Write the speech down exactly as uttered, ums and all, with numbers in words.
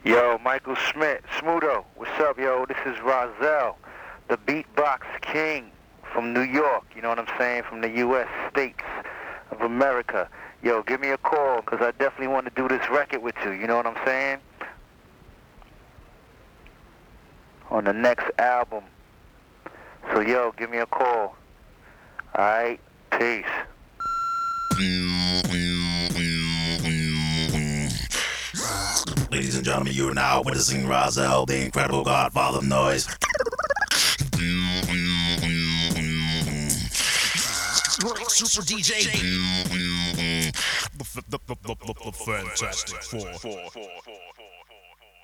Yo, Michael Schmidt, Smudo, what's up, yo? This is Rozelle, the beatbox king from New York, you know what I'm saying, from the U S states of America. Yo, give me a call, because I definitely want to do this record with you, you know what I'm saying? On the next album. So, yo, give me a call. Alright, peace. Ladies and gentlemen, you are now witnessing Rozelle, the incredible godfather of noise. Great super D J. The Fantastic Four.